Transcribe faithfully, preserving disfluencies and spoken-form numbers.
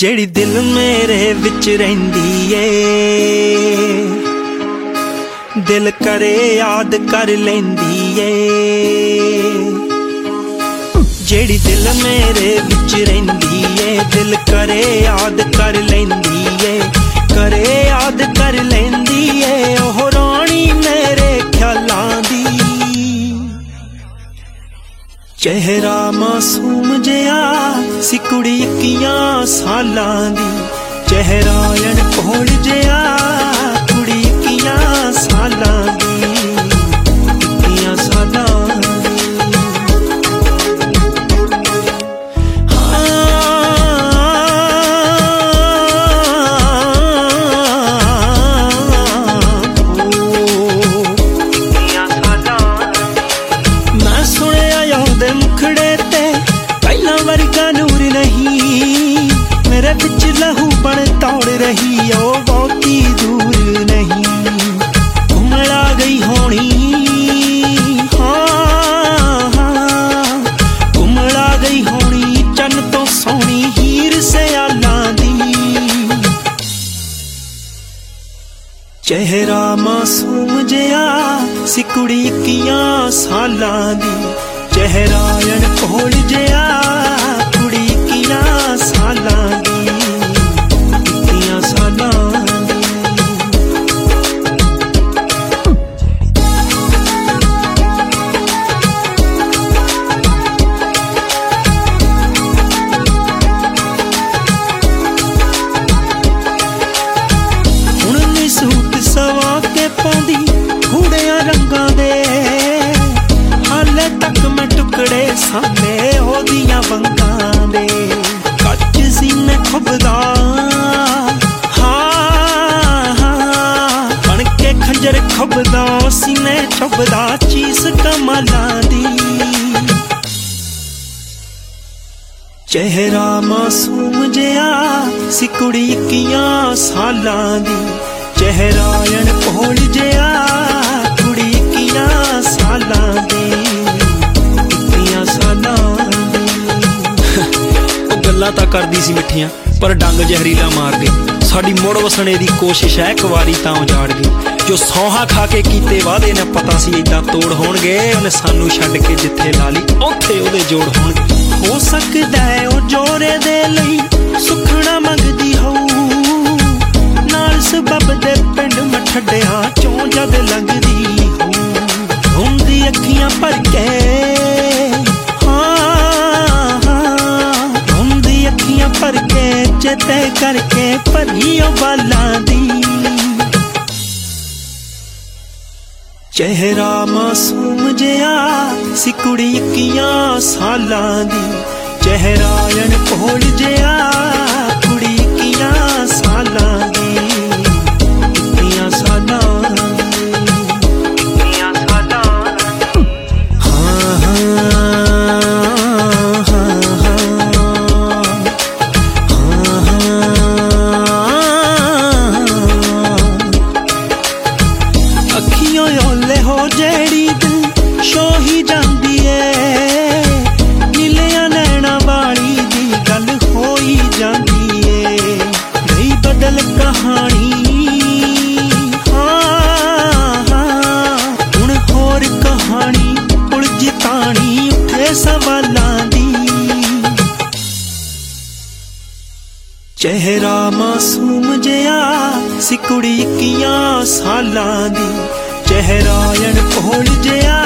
ਜਿਹੜੀ ਦਿਲ ਮੇਰੇ ਵਿੱਚ ਰਹਿੰਦੀ ਏ, ਦਿਲ ਕਰੇ याद कर ਲੈਂਦੀ ਏ। ਜਿਹੜੀ ਦਿਲ ਮੇਰੇ ਵਿੱਚ ਰਹਿੰਦੀ ਏ, ਦਿਲ ਕਰੇ याद कर ਲੈਂਦੀ ਏ, ਕਰੇ याद कर ਲੈਂਦੀ ਏ। ਉਹ ਰਾਣੀ ਮੇਰੇ ਖਿਆਲਾਂ ਦੀ, ਚਿਹਰਾ ਮਾਸੂਮ ਜਿਹਾ ਸੀ ਕੁੜੀ ਇੱਕੀਆਂ ਸਾਲਾਂ ਦੀ, ਚਿਹਰਾ ਅਣਭੋਲ ਜਿਹਾ ਕੁੜੀ ਇੱਕੀਆਂ ਸਾਲਾਂ ਦੀ, ਇੱਕੀਆਂ ਸਾਲਾਂ ਮੁਖੜੇ ਤੇ ਪਹਿਲਾਂ ਵਰਗਾ ਨੂਰ ਨਹੀਂ, ਮੇਰੇ ਵਿੱਚ ਲਹੂ ਬਣ ਤੌੜ ਰਹੀ ਉਹ ਬਹੁਤੀ ਦੂਰ ਨਹੀਂ। ਘੁੰਮਲਾ ਗਈ ਹੋਣੀ, ਹਾਂ ਹਾਂ ਘੁੰਮਲਾ ਗਈ ਹੋਣੀ, ਚੰਨ ਤੋਂ ਸੋਹਣੀ ਹੀਰ ਸਿਆਲਾਂ ਦੀ। ਚਿਹਰਾ ਮਾਸੂਮ ਜਿਹਾ ਸੀ ਕੁੜੀ ਇੱਕੀਆਂ ਸਾਲਾਂ ਦੀ, ਚਿਹਰਾ ਅਣਭੋਲ ਜਿਹਾ ਕੁੜੀ ਇੱਕੀਆਂ ਸਾਲਾਂ ਦੀ, ਇੱਕੀਆਂ ਸਾਲਾਂ ਦੀ। ਹੁਣ ਨੀ ਸੂਟ ਸਵਾ ਕੇ ਪਾਉਂਦੀ ਗੂੜਿਆਂ ਰੰਗਾਂ ਦੇ, ਹਾਲੇ ਤੱਕ ਮੈਂ ਟੁਕੜੇ ਸਾਹਮਣੇ ਉਹਦੀਆਂ ਵੰਗਾਂ ਦੇ। ਕੱਚ ਸੀਨੇ ਖੁੱਬਦਾ, ਹਾਂ ਹਾਂ ਬਣ ਕੇ ਖੰਜਰ ਖੁੱਬਦਾ, ਸੀਨੇ ਚੁੱਭਦਾ ਚੀਸ ਕਮਾਲਾਂ ਦੀ। ਚਿਹਰਾ ਮਾਸੂਮ ਜਿਹਾ ਸੀ ਕੁੜੀ ਇੱਕੀਆਂ ਸਾਲਾਂ ਦੀ, ਚਿਹਰਾ ਅਣਭੋਲ ਜਿਹਾ ਕੁੜੀ ਇੱਕੀਆਂ ਸਾਲਾਂ ਦੀ, ਇੱਕੀਆਂ ਸਾਲਾਂ ਦੀ। ਉਹ ਗੱਲਾਂ ਤਾਂ ਕਰਦੀ ਸੀ ਮਿੱਠੀਆਂ ਪਰ ਡੰਗ ਜ਼ਹਿਰੀਲਾ ਮਾਰ ਗਈ, ਸਾਡੀ ਮੁੜ ਵਸਣੇ ਦੀ ਕੋਸ਼ਿਸ਼ ਹੈ ਇੱਕ ਵਾਰੀ ਤਾਂ ਉਜਾੜ ਗਈ। ਜੋ ਸੌਹਾਂ ਖਾ ਕੇ ਕੀਤੇ ਵਾਅਦੇ ਨੇ ਪਤਾ ਸੀ ਏਦਾਂ ਤੋੜ ਹੋਣਗੇ, ਉਹਨੇ ਸਾਨੂੰ ਛੱਡ ਕੇ ਜਿੱਥੇ ਲਾ ਲਈ ਉੱਥੇ ਉਹਦੇ ਜੋੜ ਹੋਣਗੇ। ਹੋ ਸਕਦਾ ਉਹ ਜੋਰੇ ਦੇ ਲਈ ਸੁਖਣਾ ਮੰਗਦੀ ਹੋਊ, ਨਾਲ ਸਬੱਬ ਦੇ ਪਿੰਡ ਮਠੜਿਆਂ ਚੋਂ ਜਦ ਲੰਘਦੀ ਹੋਊ। ਹੁੰਦੀ ਅੱਖੀਆਂ ਭਰ ਕੇ, ਹਾਂ ਹਾਂ ਹੁੰਦੀ ਅੱਖੀਆਂ ਭਰ ਕੇ, ਚੇਤੇ ਕਰਕੇ ਭਰੀ ਉਹ ਬਾਲਾਂ ਦੀ। ਚਿਹਰਾ ਮਾਸੂਮ ਜਿਹਾ ਸੀ ਕੁੜੀ ਇੱਕੀਆਂ ਸਾਲਾਂ ਦੀ, ਚਿਹਰਾ ਅਣਭੋਲ ਜਿਹਾ ਕੁੜੀ ਇੱਕੀਆਂ ਸਾਲਾਂ ਦੀ, ਇੱਕੀਆਂ ਸਾਲਾਂ ਜਿਹੜੀ ਦਿਲ ਸ਼ੋਹੀ ਜਾਂਦੀ ਏ, ਨੀਲਿਆਂ ਨੈਣਾ ਵਾਲੀ ਦੀ ਗੱਲ ਹੋਈ ਜਾਂਦੀ ਏ। ਗਈ ਬਦਲ ਕਹਾਣੀ, ਹਾਂ ਹਾਂ ਹੁਣ ਹੋਰ ਕਹਾਣੀ ਉਲਝ ਤਾਣੀ ਉੱਠੇ ਸਵਾਲਾਂ ਦੀ। ਚਿਹਰਾ ਮਾਸੂਮ ਜਿਹਾ ਸੀ ਕੁੜੀ ਇੱਕੀਆਂ ਸਾਲਾਂ ਦੀ, ਚਿਹਰਾ ਅਣਭੋਲ ਜਿਹਾ